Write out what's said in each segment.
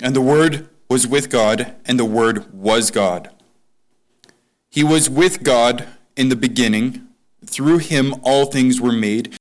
And the Word was with God, and the Word was God. He was with God in the beginning. Through him all things were made.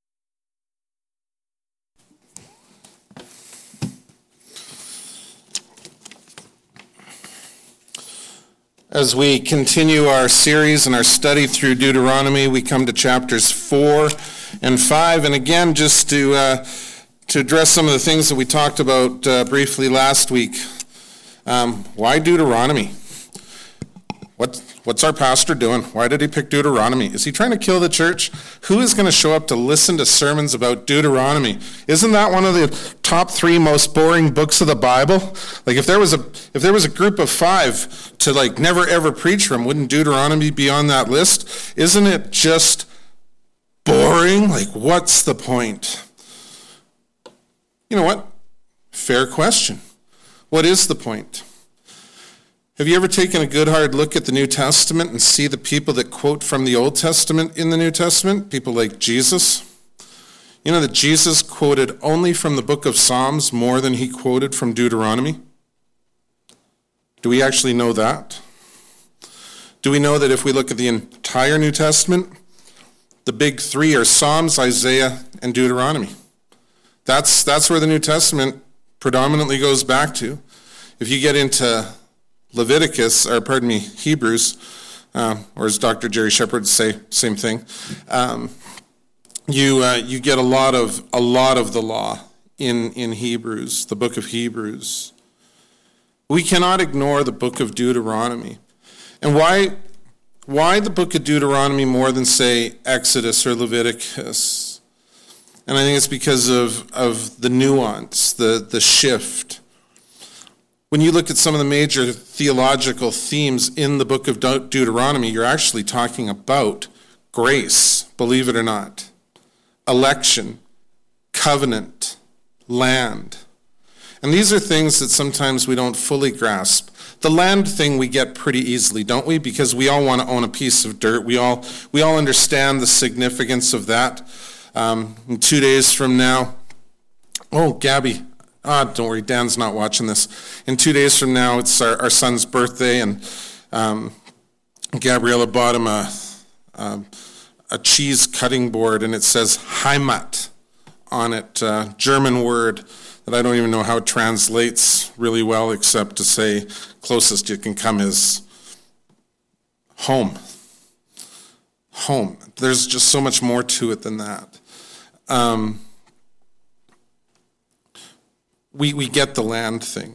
As we continue our series and our study through Deuteronomy, we come to chapters 4 and 5. And again, just to address some of the things that we talked about briefly last week. Why Deuteronomy? What's our pastor doing? Why did he pick Deuteronomy? Is he trying to kill the church? Who is going to show up to listen to sermons about Deuteronomy? Isn't that one of the top 3 most boring books of the Bible? Like if there was a group of 5 to like never ever preach from, wouldn't Deuteronomy be on that list? Isn't it just boring? Like what's the point? You know what? Fair question. What is the point? Have you ever taken a good hard look at the New Testament and see the people that quote from the Old Testament in the New Testament? People like Jesus. You know that Jesus quoted only from the book of Psalms more than he quoted from Deuteronomy? Do we actually know that? Do we know that if we look at the entire New Testament, the big 3 are Psalms, Isaiah, and Deuteronomy? That's where the New Testament predominantly goes back to. If you get into Hebrews, or as Dr. Jerry Shepherd would say, same thing. You get a lot of the law in Hebrews, the book of Hebrews. We cannot ignore the book of Deuteronomy. And why the book of Deuteronomy more than, say, Exodus or Leviticus? And I think it's because of the nuance, the shift. When you look at some of the major theological themes in the book of Deuteronomy, you're actually talking about grace, believe it or not, election, covenant, land. And these are things that sometimes we don't fully grasp. The land thing we get pretty easily, don't we? Because we all want to own a piece of dirt. We all understand the significance of that. In 2 days from now, Gabby, don't worry, Dan's not watching this. In 2 days from now, it's our son's birthday, and Gabriella bought him a cheese cutting board, and it says Heimat on it, German word that I don't even know how it translates really well, except to say closest you can come is home. Home. There's just so much more to it than that. We get the land thing.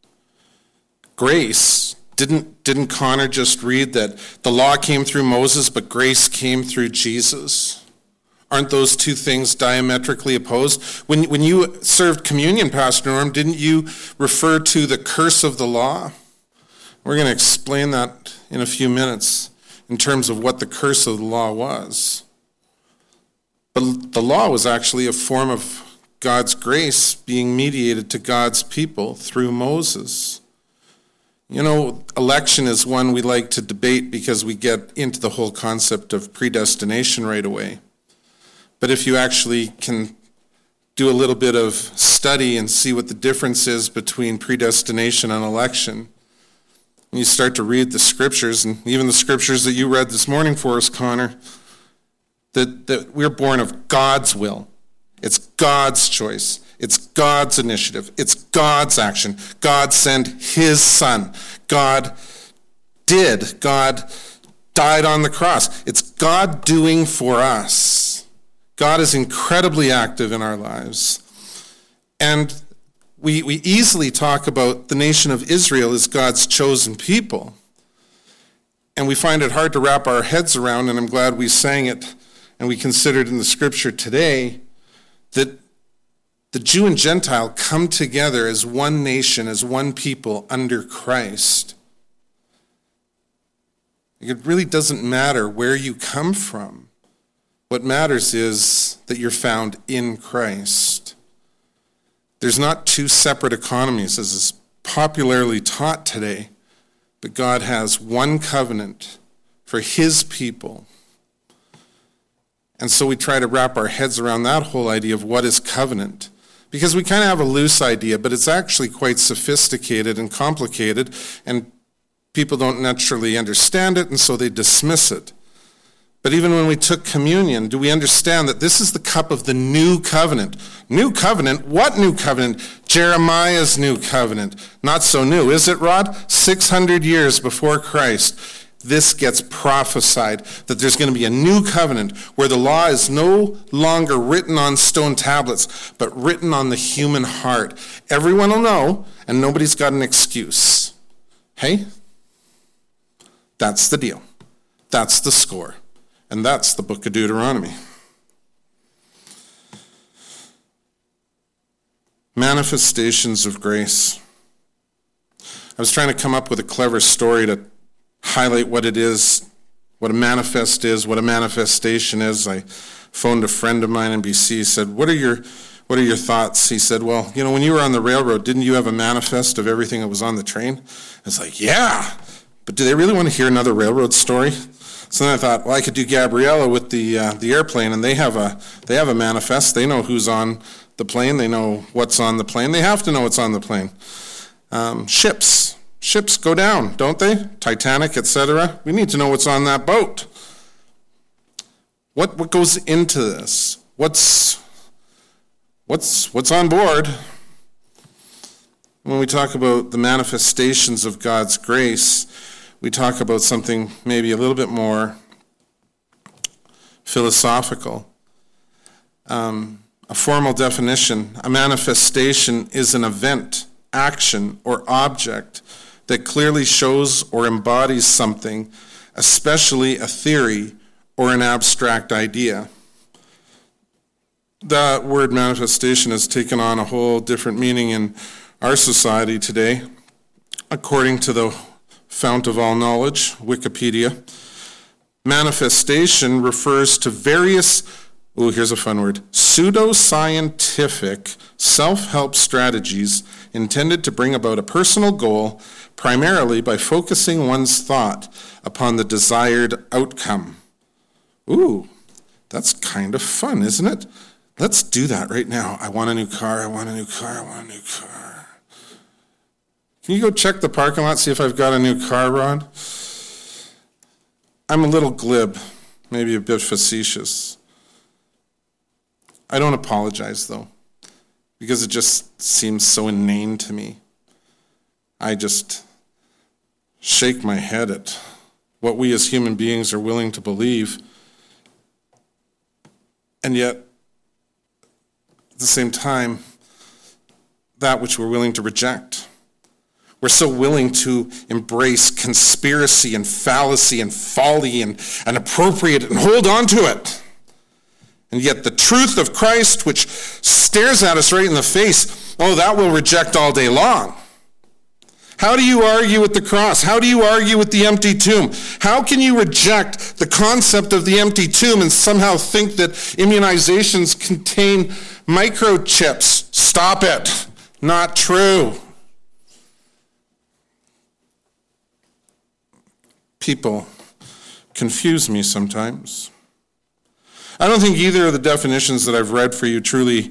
Grace, didn't Connor just read that the law came through Moses, but grace came through Jesus? Aren't those two things diametrically opposed? When you served communion, Pastor Norm, didn't you refer to the curse of the law? We're going to explain that in a few minutes in terms of what the curse of the law was. But the law was actually a form of God's grace being mediated to God's people through Moses. You know, election is one we like to debate because we get into the whole concept of predestination right away. But if you actually can do a little bit of study and see what the difference is between predestination and election, and you start to read the scriptures, and even the scriptures that you read this morning for us, Connor, that we're born of God's will. It's God's choice. It's God's initiative. It's God's action. God sent his son. God died on the cross. It's God doing for us. God is incredibly active in our lives. And we easily talk about the nation of Israel as God's chosen people. And we find it hard to wrap our heads around, and I'm glad we sang it and we considered in the scripture today, that the Jew and Gentile come together as one nation, as one people under Christ. It really doesn't matter where you come from. What matters is that you're found in Christ. There's not two separate economies, as is popularly taught today, but God has one covenant for his people. And so we try to wrap our heads around that whole idea of what is covenant. Because we kind of have a loose idea, but it's actually quite sophisticated and complicated, and people don't naturally understand it, and so they dismiss it. But even when we took communion, do we understand that this is the cup of the new covenant? New covenant? What new covenant? Jeremiah's new covenant. Not so new, is it, Rod? 600 years before Christ, this gets prophesied that there's going to be a new covenant where the law is no longer written on stone tablets, but written on the human heart. Everyone will know, and nobody's got an excuse. Hey? That's the deal. That's the score. And that's the book of Deuteronomy. Manifestations of grace. I was trying to come up with a clever story to highlight what it is, what a manifest is, what a manifestation is. I phoned a friend of mine in BC. He said, what are your thoughts? He said, well, when you were on the railroad, didn't you have a manifest of everything that was on the train? I was like, yeah, but do they really want to hear another railroad story? So then I thought, well, I could do Gabriella with the airplane, and they have a manifest. They know who's on the plane. They know what's on the plane. They have to know what's on the plane. Ships go down, don't they? Titanic, etc. We need to know what's on that boat. What goes into this? What's on board? When we talk about the manifestations of God's grace, we talk about something maybe a little bit more philosophical. A formal definition, a manifestation is an event, action, or object that clearly shows or embodies something, especially a theory or an abstract idea. That word manifestation has taken on a whole different meaning in our society today, according to the fount of all knowledge, Wikipedia. Manifestation refers to various, here's a fun word, pseudoscientific self-help strategies intended to bring about a personal goal, primarily by focusing one's thought upon the desired outcome. Ooh, that's kind of fun, isn't it? Let's do that right now. I want a new car, I want a new car, I want a new car. Can you go check the parking lot, see if I've got a new car, Ron? I'm a little glib, maybe a bit facetious. I don't apologize, though, because it just seems so inane to me. I just shake my head at what we as human beings are willing to believe, and yet, at the same time, that which we're willing to reject. We're so willing to embrace conspiracy and fallacy and folly and appropriate it and hold on to it. And yet the truth of Christ, which stares at us right in the face, that we'll reject all day long. How do you argue with the cross? How do you argue with the empty tomb? How can you reject the concept of the empty tomb and somehow think that immunizations contain microchips? Stop it. Not true. People confuse me sometimes. I don't think either of the definitions that I've read for you truly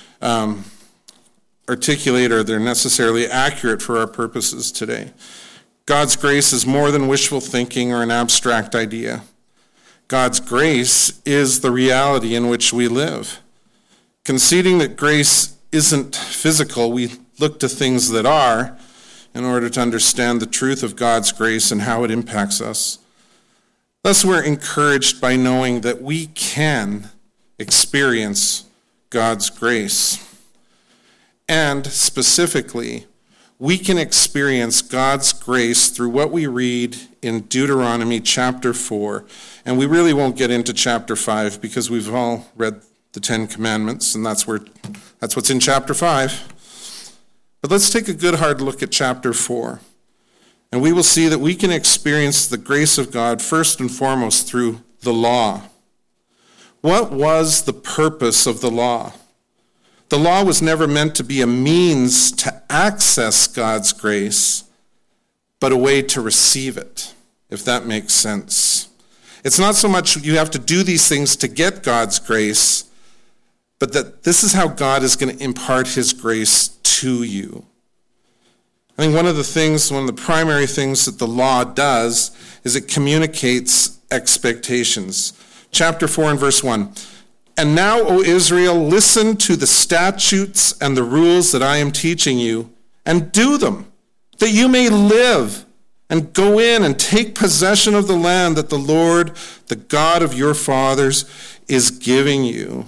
articulate or they're necessarily accurate for our purposes today. God's grace is more than wishful thinking or an abstract idea. God's grace is the reality in which we live. Conceding that grace isn't physical, we look to things that are in order to understand the truth of God's grace and how it impacts us. Thus, we're encouraged by knowing that we can experience God's grace. And specifically, we can experience God's grace through what we read in Deuteronomy chapter 4. And we really won't get into chapter 5 because we've all read the Ten Commandments, and that's what's in chapter 5. But let's take a good hard look at chapter 4. And we will see that we can experience the grace of God first and foremost through the law. What was the purpose of the law? The law was never meant to be a means to access God's grace, but a way to receive it, if that makes sense. It's not so much you have to do these things to get God's grace, but that this is how God is going to impart his grace to you. I think one of the primary things that the law does is it communicates expectations. Chapter 4 and verse 1. And now, O Israel, listen to the statutes and the rules that I am teaching you, and do them, that you may live and go in and take possession of the land that the Lord, the God of your fathers, is giving you.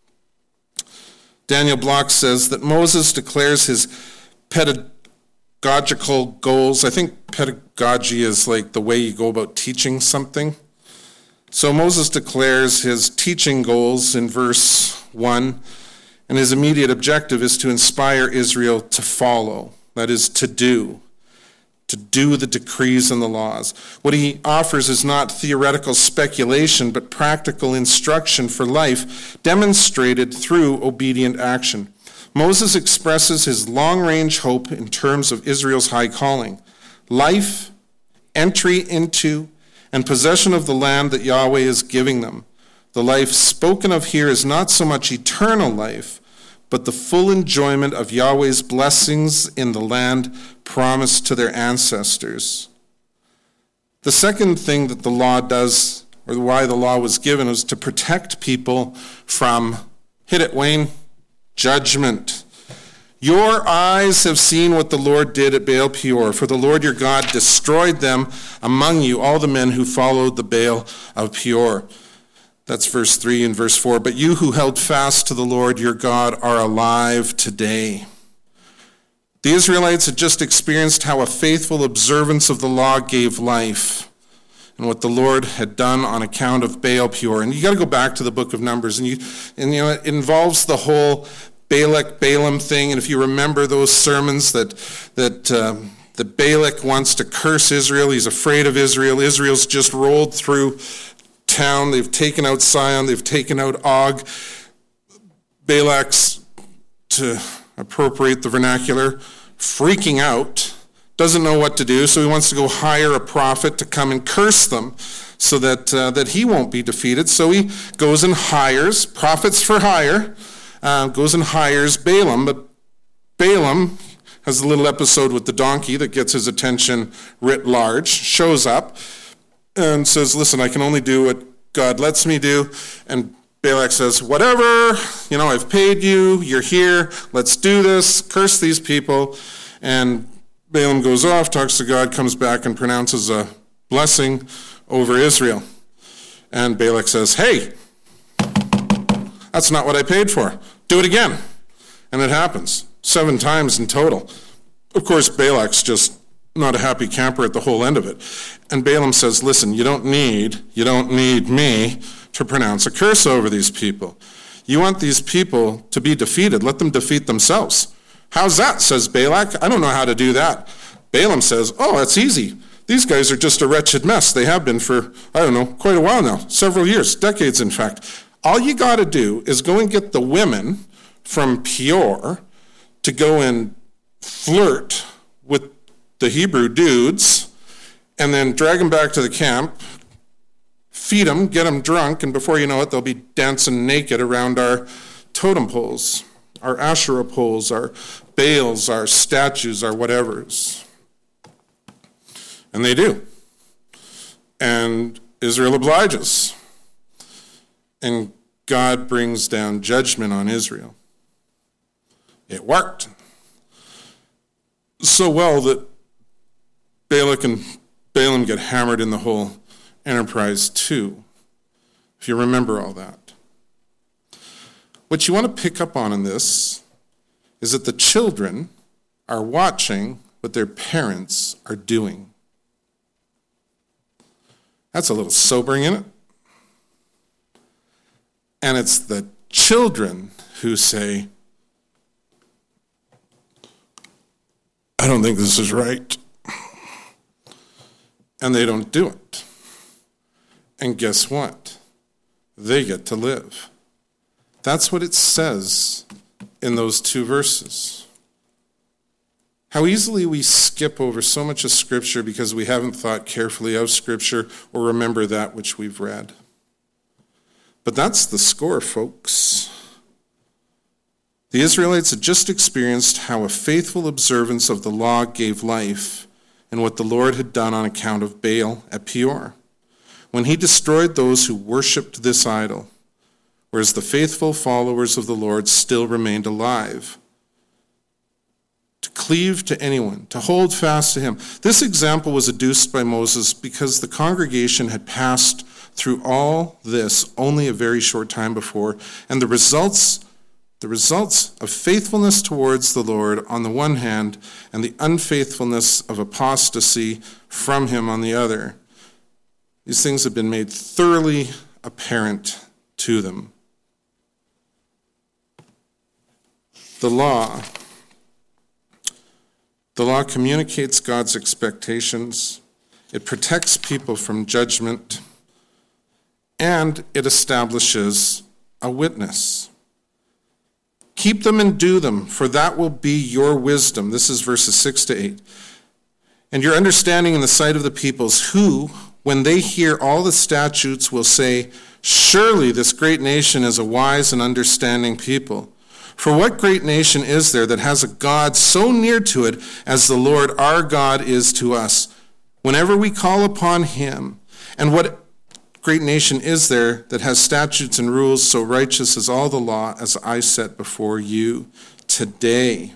Daniel Block says that Moses declares his pedagogical goals. I think pedagogy is like the way you go about teaching something. So Moses declares his teaching goals in verse 1, and his immediate objective is to inspire Israel to follow, that is, to do the decrees and the laws. What he offers is not theoretical speculation, but practical instruction for life, demonstrated through obedient action. Moses expresses his long-range hope in terms of Israel's high calling: life, entry into, and possession of the land that Yahweh is giving them. The life spoken of here is not so much eternal life, but the full enjoyment of Yahweh's blessings in the land promised to their ancestors. The second thing that the law does, or why the law was given, was to protect people from, hit it, Wayne, judgment. Your eyes have seen what the Lord did at Baal Peor, for the Lord your God destroyed them among you, all the men who followed the Baal of Peor. That's verse 3 and verse 4. But you who held fast to the Lord your God are alive today. The Israelites had just experienced how a faithful observance of the law gave life, and what the Lord had done on account of Baal Peor. And you got to go back to the book of Numbers, and it involves the whole Balak-Balaam thing. And if you remember those sermons that Balak wants to curse Israel, he's afraid of Israel. Israel's just rolled through town. They've taken out Sihon. They've taken out Og. Balak's, to appropriate the vernacular, freaking out, doesn't know what to do, so he wants to go hire a prophet to come and curse them so that he won't be defeated. So he goes and hires, prophets for hire, goes and hires Balaam. But Balaam has a little episode with the donkey that gets his attention writ large, shows up and says, listen, I can only do what God lets me do. And Balak says, whatever, I've paid you, you're here, let's do this, curse these people. And Balaam goes off, talks to God, comes back and pronounces a blessing over Israel. And Balak says, hey, that's not what I paid for. Do it again. And it happens 7 times in total. Of course, Balak's just not a happy camper at the whole end of it. And Balaam says, listen, you don't need me to pronounce a curse over these people. You want these people to be defeated. Let them defeat themselves. How's that, says Balak. I don't know how to do that. Balaam says, oh, that's easy. These guys are just a wretched mess. They have been for, quite a while now, several years, decades in fact. All you got to do is go and get the women from Peor to go and flirt with the Hebrew dudes and then drag them back to the camp, feed them, get them drunk, and before you know it, they'll be dancing naked around our totem poles, our Asherah poles, our Baals, our statues, our whatevers. And they do. And Israel obliges. And God brings down judgment on Israel. It worked so well that Balak and Balaam get hammered in the whole enterprise too, if you remember all that. What you want to pick up on in this is that the children are watching what their parents are doing. That's a little sobering, isn't it? And it's the children who say, I don't think this is right. And they don't do it. And guess what? They get to live. That's what it says in those 2 verses. How easily we skip over so much of Scripture because we haven't thought carefully of Scripture or remember that which we've read. But that's the score, folks. The Israelites had just experienced how a faithful observance of the law gave life and what the Lord had done on account of Baal at Peor, when he destroyed those who worshipped this idol, whereas the faithful followers of the Lord still remained alive. To cleave to anyone, to hold fast to him. This example was adduced by Moses because the congregation had passed through all this only a very short time before, and the results of faithfulness towards the Lord on the one hand, and the unfaithfulness of apostasy from him on the other. These things have been made thoroughly apparent to them. The law communicates God's expectations. It protects people from judgment, and it establishes a witness. Keep them and do them, for that will be your wisdom. This is verses 6 to 8. And your understanding in the sight of the peoples, who, when they hear all the statutes, will say, surely this great nation is a wise and understanding people. For what great nation is there that has a God so near to it as the Lord our God is to us, whenever we call upon him? And what great nation is there that has statutes and rules so righteous as all the law as I set before you today?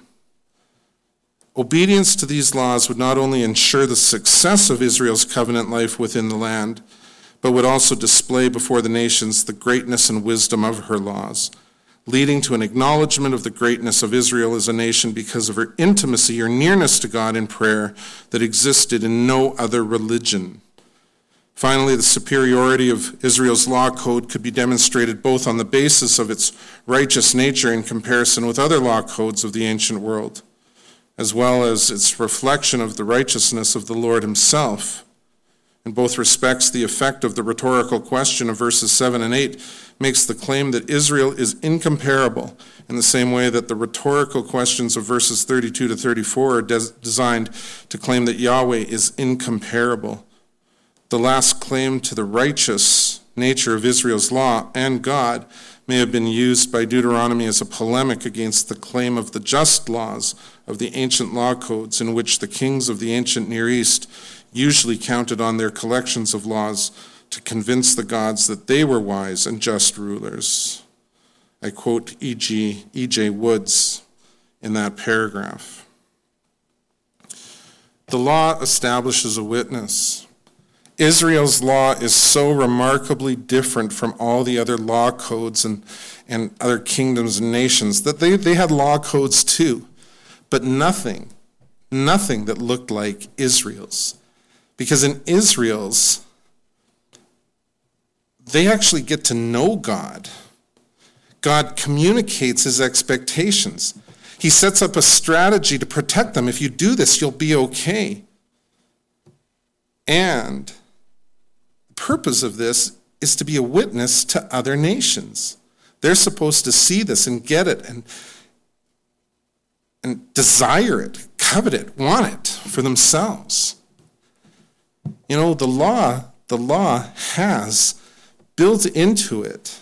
Obedience to these laws would not only ensure the success of Israel's covenant life within the land, but would also display before the nations the greatness and wisdom of her laws, leading to an acknowledgement of the greatness of Israel as a nation because of her intimacy or nearness to God in prayer that existed in no other religion. Finally, the superiority of Israel's law code could be demonstrated both on the basis of its righteous nature in comparison with other law codes of the ancient world, as well as its reflection of the righteousness of the Lord himself. In both respects, the effect of the rhetorical question of verses 7 and 8 makes the claim that Israel is incomparable, in the same way that the rhetorical questions of verses 32 to 34 are designed to claim that Yahweh is incomparable. The last claim to the righteous nature of Israel's law and God may have been used by Deuteronomy as a polemic against the claim of the just laws of the ancient law codes, in which the kings of the ancient Near East usually counted on their collections of laws to convince the gods that they were wise and just rulers. I quote E.J. Woods in that paragraph. The law establishes a witness. Israel's law is so remarkably different from all the other law codes and other kingdoms and nations that they had law codes too, but nothing that looked like Israel's. Because in Israel's, they actually get to know God. God communicates his expectations. He sets up a strategy to protect them. If you do this, you'll be okay. And the purpose of this is to be a witness to other nations. They're supposed to see this and get it and desire it, covet it, want it for themselves. You know, the law has built into it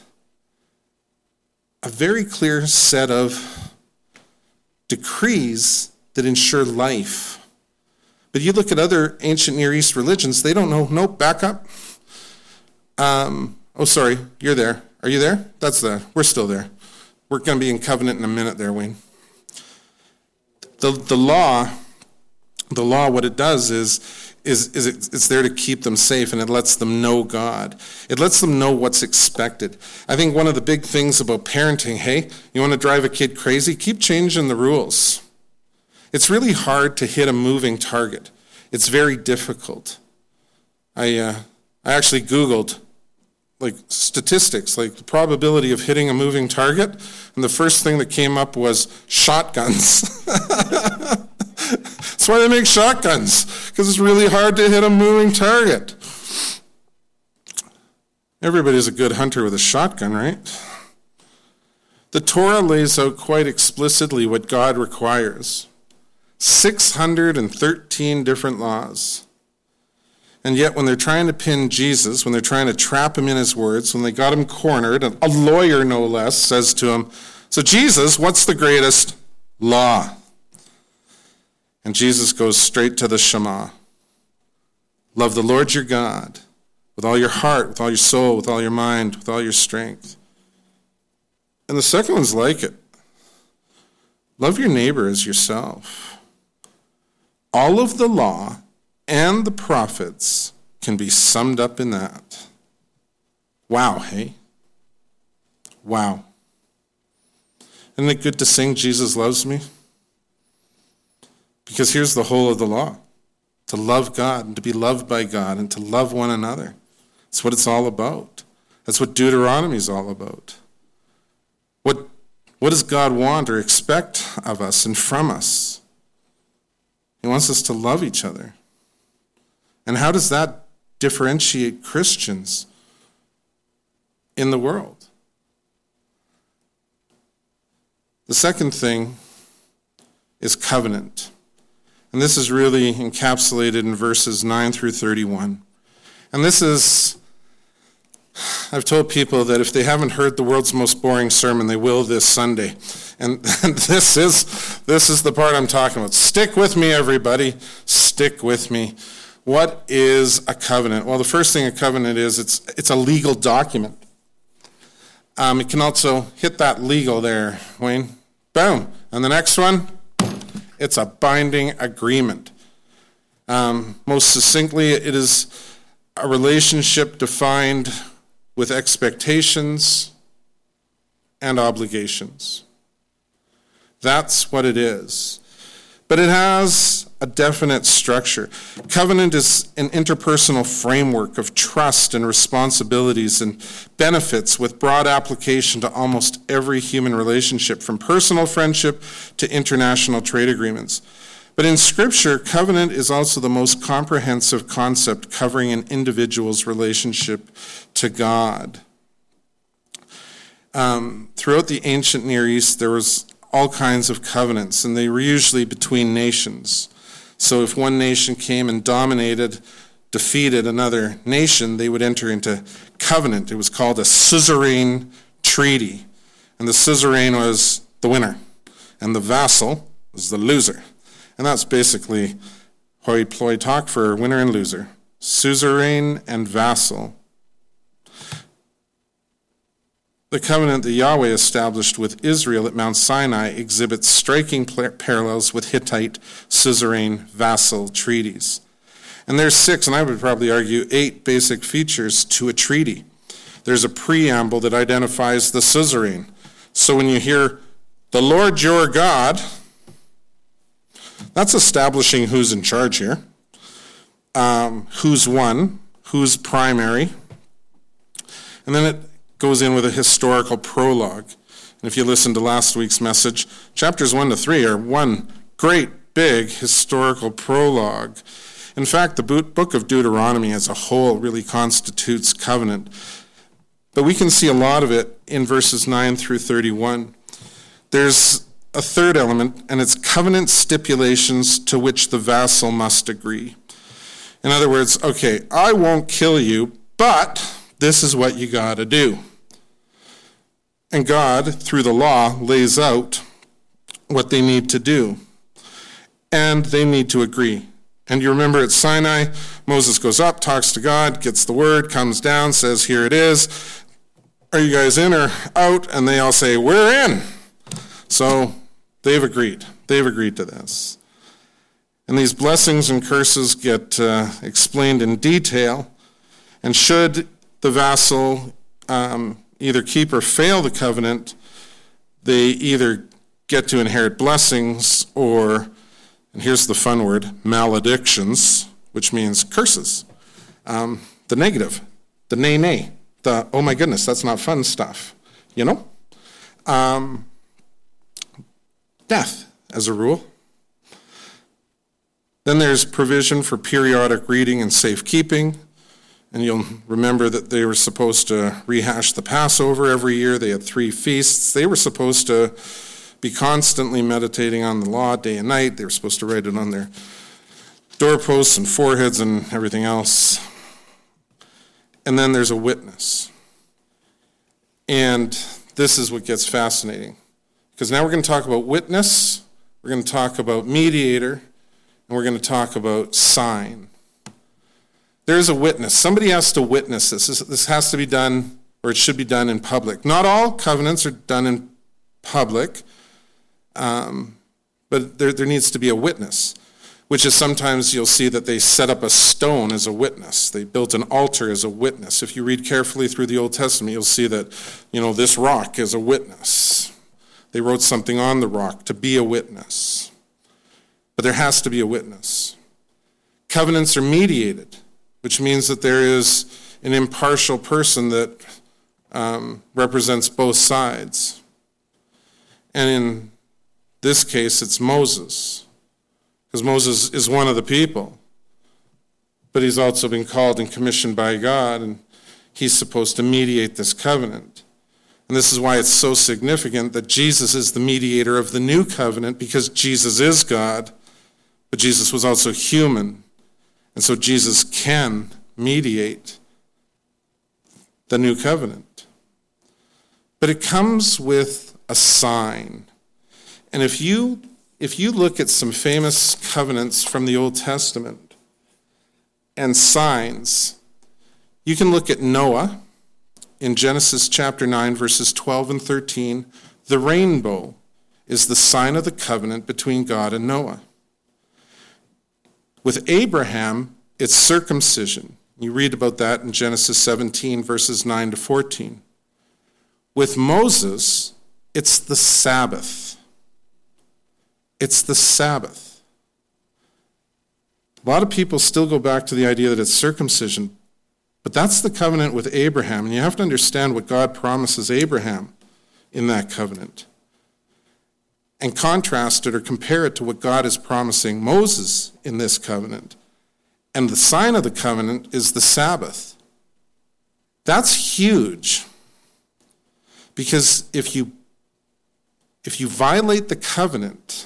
a very clear set of decrees that ensure life. But you look at other ancient Near East religions, they don't know. Nope, back up. Sorry, you're there. Are you there? We're still there. We're going to be in covenant in a minute there, Wayne. The law, what it does is it's there to keep them safe, and it lets them know God. It lets them know what's expected. I think one of the big things about parenting, hey, you want to drive a kid crazy? Keep changing the rules. It's really hard to hit a moving target. It's very difficult. I actually Googled statistics, the probability of hitting a moving target, and the first thing that came up was shotguns. That's why they make shotguns, because it's really hard to hit a moving target. Everybody's a good hunter with a shotgun, right? The Torah lays out quite explicitly what God requires. 613 different laws. And yet when they're trying to pin Jesus, when they're trying to trap him in his words, when they got him cornered, a lawyer no less says to him, So Jesus, what's the greatest law? And Jesus goes straight to the Shema. Love the Lord your God with all your heart, with all your soul, with all your mind, with all your strength. And the second one's like it. Love your neighbor as yourself. All of the law and the prophets can be summed up in that. Wow, hey? Wow. Isn't it good to sing Jesus Loves Me? Because here's the whole of the law. To love God and to be loved by God and to love one another. That's what it's all about. That's what Deuteronomy is all about. What does God want or expect of us and from us? He wants us to love each other. And how does that differentiate Christians in the world? The second thing is covenant. And this is really encapsulated in verses 9 through 31. And this is, I've told people that if they haven't heard the world's most boring sermon, they will this Sunday. And this is the part I'm talking about. Stick with me, everybody. Stick with me. What is a covenant? Well, the first thing a covenant is, it's a legal document. It can also hit that legal there, Wayne. Boom. And the next one, it's a binding agreement. Most succinctly, it is a relationship defined with expectations and obligations. That's what it is. But it has a definite structure. Covenant is an interpersonal framework of trust and responsibilities and benefits with broad application to almost every human relationship, from personal friendship to international trade agreements. But in Scripture, covenant is also the most comprehensive concept covering an individual's relationship to God. Throughout the ancient Near East, there was all kinds of covenants, and they were usually between nations. So if one nation came and defeated another nation, they would enter into covenant. It was called a suzerain treaty. And the suzerain was the winner, and the vassal was the loser. And that's basically hoi polloi talk for winner and loser. Suzerain and vassal. The covenant that Yahweh established with Israel at Mount Sinai exhibits striking parallels with Hittite suzerain vassal treaties. And there's 6, and I would probably argue 8 basic features to a treaty. There's a preamble that identifies the suzerain. So when you hear, the Lord your God, that's establishing who's in charge here, who's one, who's primary, and then it goes in with a historical prologue. And if you listen to last week's message, chapters 1 to 3 are one great big historical prologue. In fact, the book of Deuteronomy as a whole really constitutes covenant. But we can see a lot of it in verses 9 through 31. There's a third element, and it's covenant stipulations to which the vassal must agree. In other words, okay, I won't kill you, but this is what you got to do. And God, through the law, lays out what they need to do. And they need to agree. And you remember at Sinai, Moses goes up, talks to God, gets the word, comes down, says, here it is. Are you guys in or out? And they all say, we're in. So they've agreed. They've agreed to this. And these blessings and curses get explained in detail. And should the vassal either keep or fail the covenant, they either get to inherit blessings or, and here's the fun word, maledictions, which means curses. The negative, the nay, the oh my goodness, that's not fun stuff, you know? Death, as a rule. Then there's provision for periodic reading and safekeeping. And you'll remember that they were supposed to rehash the Passover every year. They had 3 feasts. They were supposed to be constantly meditating on the law day and night. They were supposed to write it on their doorposts and foreheads and everything else. And then there's a witness. And this is what gets fascinating. Because now we're going to talk about witness, we're going to talk about mediator, and we're going to talk about sign. There's a witness. Somebody has to witness this. This has to be done, or it should be done in public. Not all covenants are done in public, but there needs to be a witness, which is sometimes you'll see that they set up a stone as a witness. They built an altar as a witness. If you read carefully through the Old Testament, you'll see that, this rock is a witness. They wrote something on the rock to be a witness. But there has to be a witness. Covenants are mediated, which means that there is an impartial person that represents both sides. And in this case, it's Moses, because Moses is one of the people. But he's also been called and commissioned by God, and he's supposed to mediate this covenant. And this is why it's so significant that Jesus is the mediator of the new covenant, because Jesus is God, but Jesus was also human. And so Jesus can mediate the new covenant. But it comes with a sign. And if you look at some famous covenants from the Old Testament and signs, you can look at Noah in Genesis chapter 9, verses 12 and 13. The rainbow is the sign of the covenant between God and Noah. With Abraham, it's circumcision. You read about that in Genesis 17, verses 9 to 14. With Moses, it's the Sabbath. It's the Sabbath. A lot of people still go back to the idea that it's circumcision, but that's the covenant with Abraham, and you have to understand what God promises Abraham in that covenant, and contrast it or compare it to what God is promising Moses in this covenant. And the sign of the covenant is the Sabbath. That's huge, because if you violate the covenant,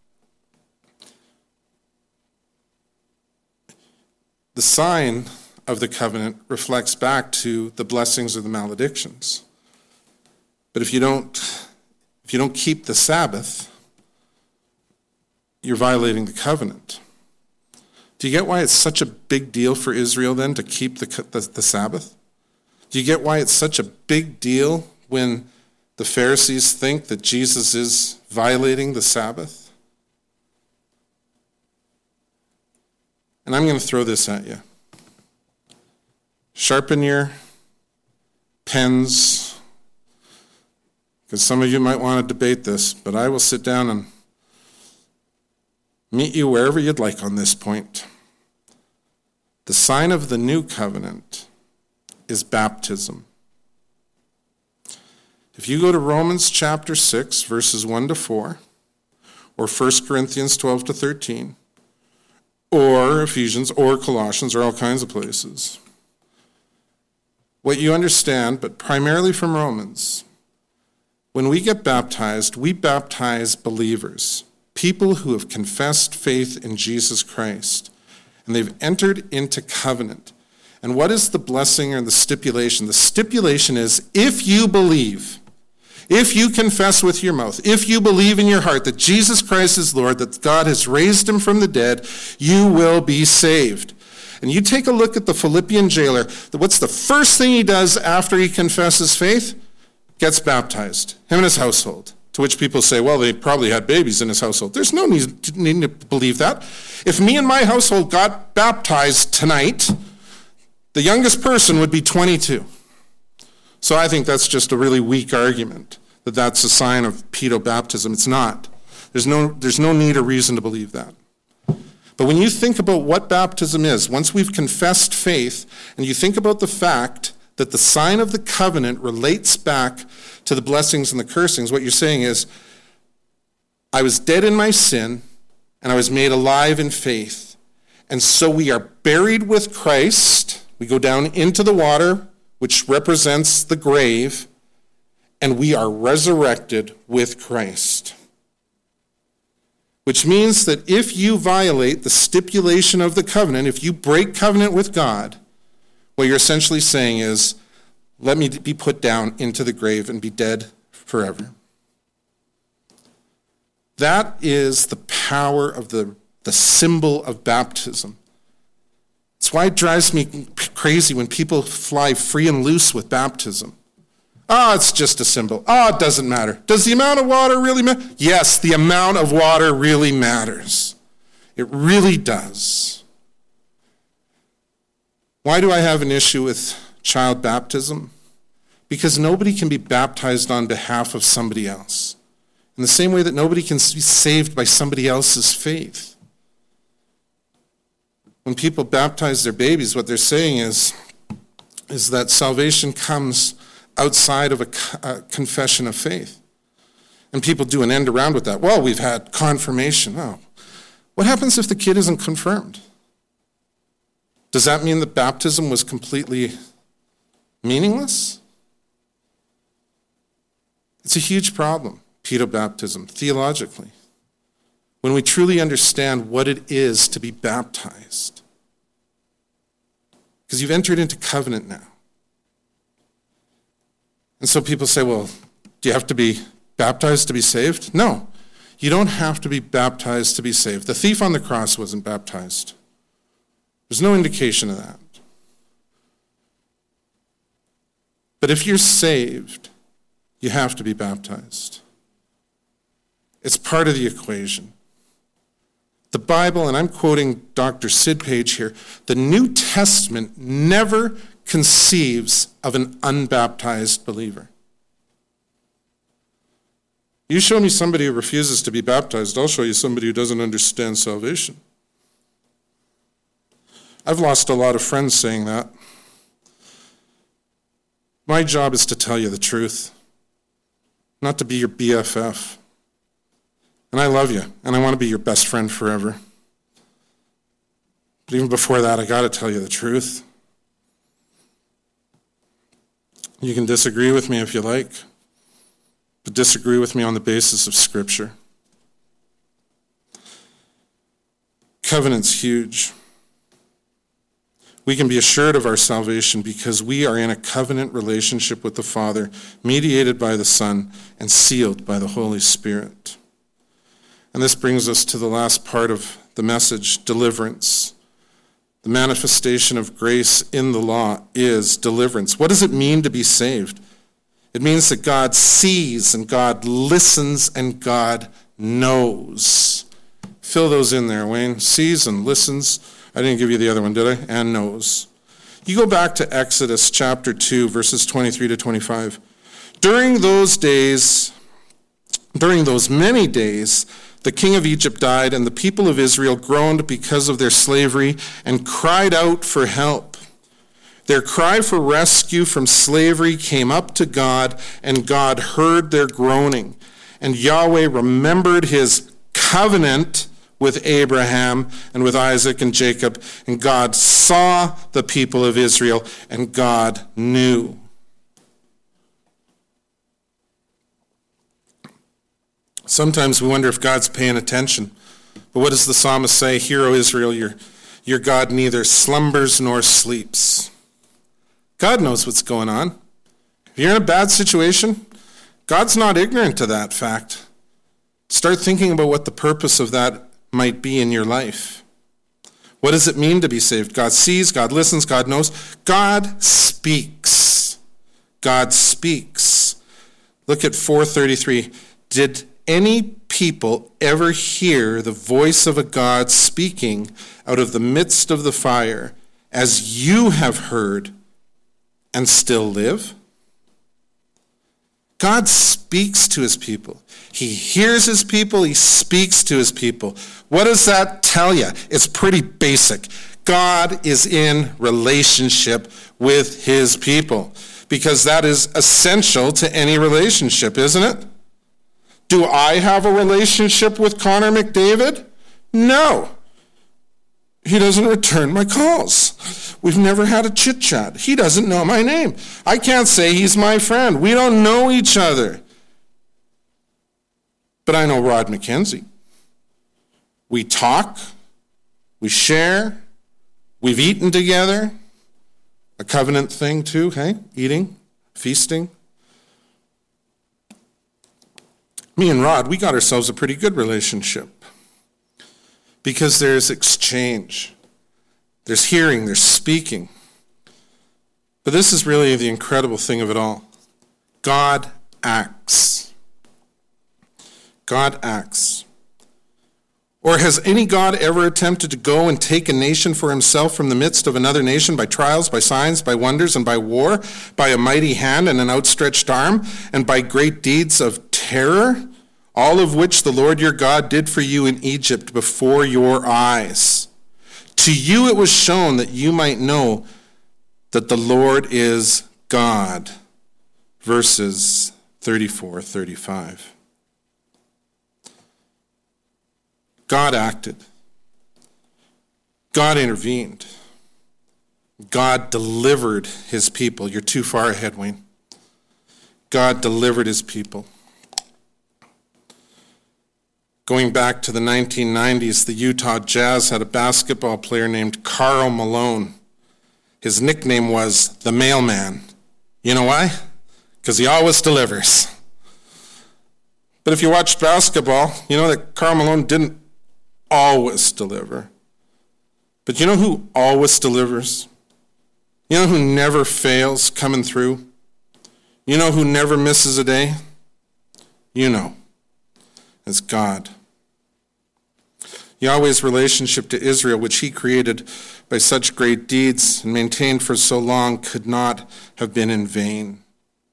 the sign of the covenant reflects back to the blessings or the maledictions. But if you don't keep the Sabbath, you're violating the covenant. Do you get why it's such a big deal for Israel then to keep the Sabbath? Do you get why it's such a big deal when the Pharisees think that Jesus is violating the Sabbath? And I'm going to throw this at you. Sharpen your pens, because some of you might want to debate this, but I will sit down and meet you wherever you'd like on this point. The sign of the new covenant is baptism. If you go to Romans chapter 6, verses 1 to 4, or 1 Corinthians 12 to 13, or Ephesians, or Colossians, or all kinds of places, what you understand, but primarily from Romans, when we get baptized, we baptize believers, people who have confessed faith in Jesus Christ, and they've entered into covenant. And what is the blessing or the stipulation? The stipulation is, if you believe, if you confess with your mouth, if you believe in your heart that Jesus Christ is Lord, that God has raised him from the dead, you will be saved. And you take a look at the Philippian jailer. What's the first thing he does after he confesses faith? Gets baptized, him and his household. To which people say, well, they probably had babies in his household. There's no need to believe that. If me and my household got baptized tonight, the youngest person would be 22. So I think that's just a really weak argument, that that's a sign of pedobaptism. It's not. There's no need or reason to believe that. But when you think about what baptism is, once we've confessed faith, and you think about the fact that the sign of the covenant relates back to the blessings and the cursings, what you're saying is, I was dead in my sin, and I was made alive in faith. And so we are buried with Christ. We go down into the water, which represents the grave, and we are resurrected with Christ. Which means that if you violate the stipulation of the covenant, if you break covenant with God, what you're essentially saying is, let me be put down into the grave and be dead forever. That is the power of the symbol of baptism. It's why it drives me crazy when people fly free and loose with baptism. Oh, it's just a symbol. Oh, it doesn't matter. Does the amount of water really matter? Yes, the amount of water really matters. It really does. Why do I have an issue with child baptism? Because nobody can be baptized on behalf of somebody else. In the same way that nobody can be saved by somebody else's faith. When people baptize their babies, what they're saying is that salvation comes outside of a confession of faith. And people do an end around with that. Well, we've had confirmation. Oh, what happens if the kid isn't confirmed? Does that mean that baptism was completely meaningless? It's a huge problem, pedobaptism, theologically. When we truly understand what it is to be baptized. Because you've entered into covenant now. And so people say, well, do you have to be baptized to be saved? No, you don't have to be baptized to be saved. The thief on the cross wasn't baptized. There's no indication of that. But if you're saved, you have to be baptized. It's part of the equation. The Bible, and I'm quoting Dr. Sid Page here, the New Testament never conceives of an unbaptized believer. You show me somebody who refuses to be baptized, I'll show you somebody who doesn't understand salvation. I've lost a lot of friends saying that. My job is to tell you the truth, not to be your BFF. And I love you, and I want to be your best friend forever. But even before that, I got to tell you the truth. You can disagree with me if you like, but disagree with me on the basis of Scripture. Covenant's huge. We can be assured of our salvation because we are in a covenant relationship with the Father, mediated by the Son, and sealed by the Holy Spirit. And this brings us to the last part of the message, deliverance. The manifestation of grace in the law is deliverance. What does it mean to be saved? It means that God sees and God listens and God knows. Fill those in there, Wayne. Sees and listens. I didn't give you the other one, did I? And knows. You go back to Exodus chapter 2, verses 23 to 25. During those many days, the king of Egypt died, and the people of Israel groaned because of their slavery and cried out for help. Their cry for rescue from slavery came up to God, and God heard their groaning. And Yahweh remembered his covenant with Abraham and with Isaac and Jacob, and God saw the people of Israel, and God knew. Sometimes we wonder if God's paying attention. But what does the psalmist say? Hear, O Israel, your God neither slumbers nor sleeps. God knows what's going on. If you're in a bad situation, God's not ignorant to that fact. Start thinking about what the purpose of that might be in your life. What does it mean to be saved? God sees, God listens, God knows. God speaks. God speaks. Look at 4:33. Did any people ever hear the voice of a God speaking out of the midst of the fire, as you have heard and still live? God speaks to his people. He hears his people. He speaks to his people. What does that tell you? It's pretty basic. God is in relationship with his people, because that is essential to any relationship, isn't it? Do I have a relationship with Connor McDavid? No. He doesn't return my calls. We've never had a chit-chat. He doesn't know my name. I can't say he's my friend. We don't know each other. But I know Rod McKenzie. We talk. We share. We've eaten together. A covenant thing too, hey? Eating, feasting. Me and Rod, we got ourselves a pretty good relationship because there's exchange. There's hearing, there's speaking. But this is really the incredible thing of it all. God acts. God acts. Or has any God ever attempted to go and take a nation for himself from the midst of another nation by trials, by signs, by wonders, and by war, by a mighty hand and an outstretched arm, and by great deeds of terror, all of which the Lord your God did for you in Egypt before your eyes? To you it was shown that you might know that the Lord is God. Verses 34, 35. God acted. God intervened. God delivered his people. You're too far ahead, Wayne. God delivered his people. Going back to the 1990s, the Utah Jazz had a basketball player named Karl Malone. His nickname was the Mailman. You know why? Because he always delivers. But if you watched basketball, you know that Karl Malone didn't always deliver. But you know who always delivers? You know who never fails coming through? You know who never misses a day? You know. It's God. Yahweh's relationship to Israel, which he created by such great deeds and maintained for so long, could not have been in vain.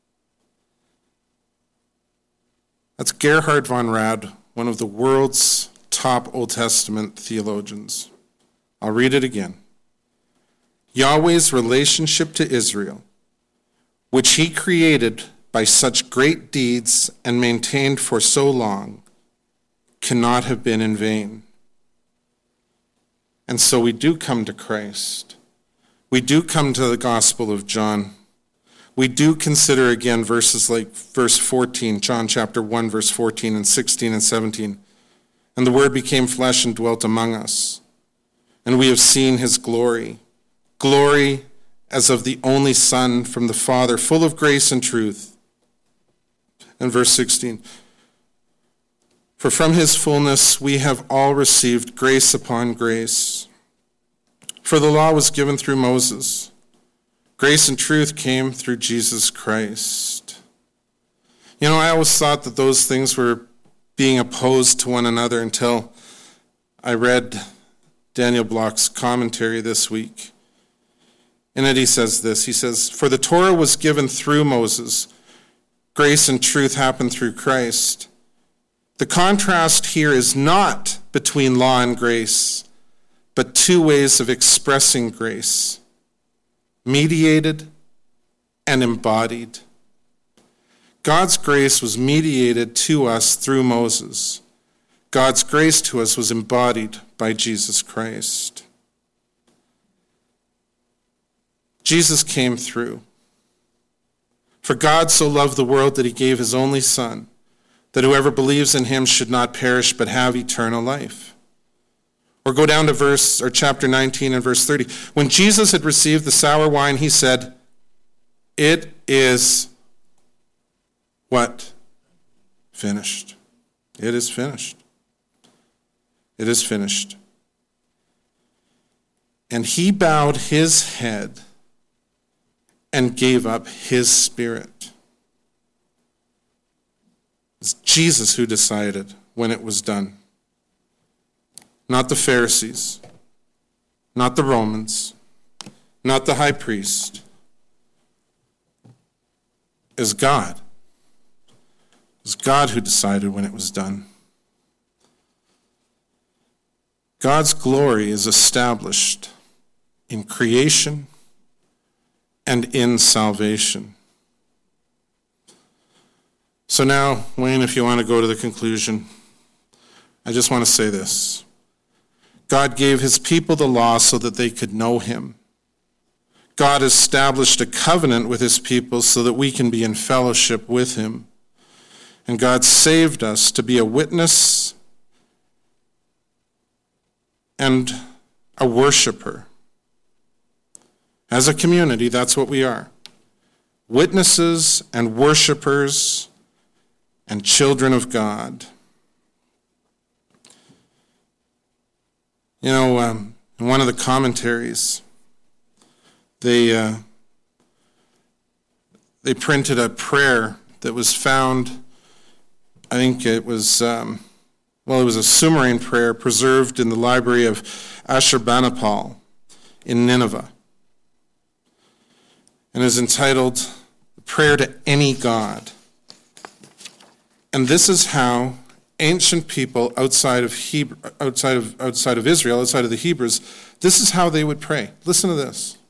That's Gerhard von Rad, one of the world's top Old Testament theologians. I'll read it again. Yahweh's relationship to Israel, which he created by such great deeds and maintained for so long, cannot have been in vain. And so we do come to Christ. We do come to the Gospel of John. We do consider again verses like verse 14, John chapter 1, verse 14 and 16 and 17. And the Word became flesh and dwelt among us. And we have seen his glory, glory as of the only Son from the Father, full of grace and truth. And verse 16, for from his fullness we have all received grace upon grace. For the law was given through Moses. Grace and truth came through Jesus Christ. You know, I always thought that those things were being opposed to one another until I read Daniel Block's commentary this week. In it he says this, he says, for the Torah was given through Moses. Grace and truth happened through Christ. The contrast here is not between law and grace, but two ways of expressing grace, mediated and embodied. God's grace was mediated to us through Moses. God's grace to us was embodied by Jesus Christ. Jesus came through. For God so loved the world that he gave his only Son, that whoever believes in him should not perish but have eternal life. Or go down to chapter 19 and verse 30. When Jesus had received the sour wine, he said, it is what? Finished. It is finished. It is finished. And he bowed his head and gave up his spirit. It's Jesus who decided when it was done. Not the Pharisees, not the Romans, not the high priest. It was God. It was God who decided when it was done. God's glory is established in creation and in salvation. So now, Wayne, if you want to go to the conclusion, I just want to say this. God gave his people the law so that they could know him. God established a covenant with his people so that we can be in fellowship with him. And God saved us to be a witness and a worshiper. As a community, that's what we are. Witnesses and worshipers and children of God. You know, in one of the commentaries, they printed a prayer that was found, I think it was, it was a Sumerian prayer preserved in the library of Ashurbanipal in Nineveh. And is entitled, Prayer to Any God. And this is how ancient people outside of Israel, outside of the Hebrews, this is how they would pray. Listen to this.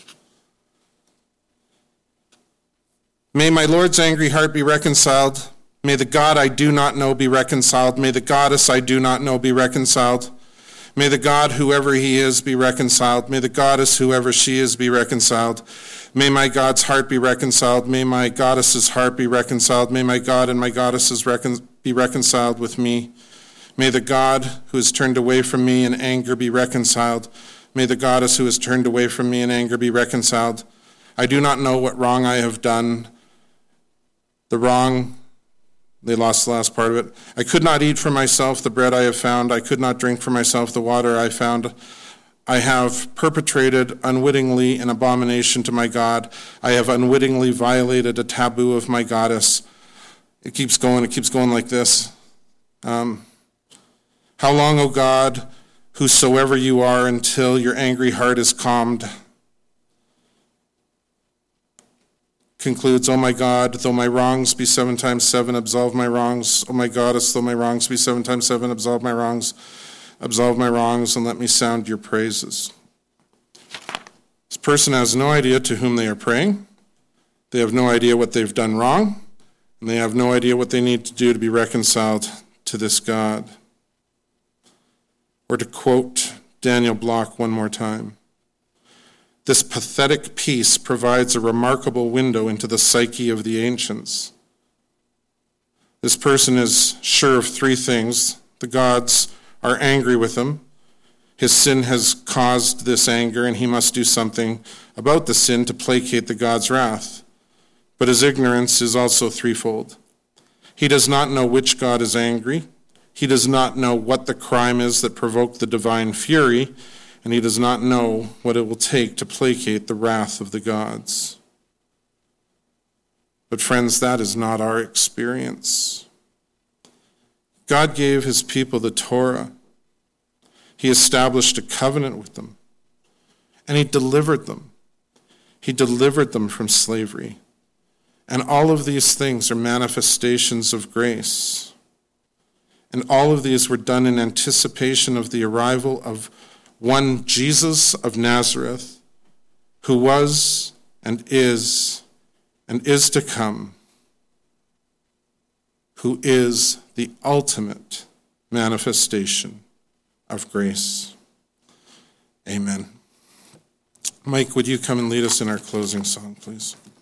May my Lord's angry heart be reconciled. May the God I do not know be reconciled. May the goddess I do not know be reconciled. May the God, whoever he is, be reconciled. May the goddess, whoever she is, be reconciled. May my God's heart be reconciled. May my goddess's heart be reconciled. May my God and my goddesses be reconciled with me. May the God who has turned away from me in anger be reconciled. May the goddess who has turned away from me in anger be reconciled. I do not know what wrong I have done. The wrong, they lost the last part of it. I could not eat for myself the bread I have found. I could not drink for myself the water I found. I have perpetrated unwittingly an abomination to my God. I have unwittingly violated a taboo of my goddess. It keeps going like this. How long, O God, whosoever you are, until your angry heart is calmed? Concludes, O my God, though my wrongs be 7 times 7, absolve my wrongs. O my goddess, though my wrongs be 7 times 7, absolve my wrongs. Absolve my wrongs and let me sound your praises. This person has no idea to whom they are praying. They have no idea what they've done wrong. And they have no idea what they need to do to be reconciled to this God. Or to quote Daniel Block one more time, this pathetic piece provides a remarkable window into the psyche of the ancients. This person is sure of 3 things. The gods are angry with him. His sin has caused this anger, and he must do something about the sin to placate the God's wrath. But his ignorance is also threefold. He does not know which God is angry. He does not know what the crime is that provoked the divine fury, and he does not know what it will take to placate the wrath of the gods. But friends, that is not our experience. God gave his people the Torah. He established a covenant with them, and he delivered them. He delivered them from slavery. And all of these things are manifestations of grace. And all of these were done in anticipation of the arrival of one Jesus of Nazareth, who was and is to come, who is the ultimate manifestation of grace. Amen. Mike, would you come and lead us in our closing song, please?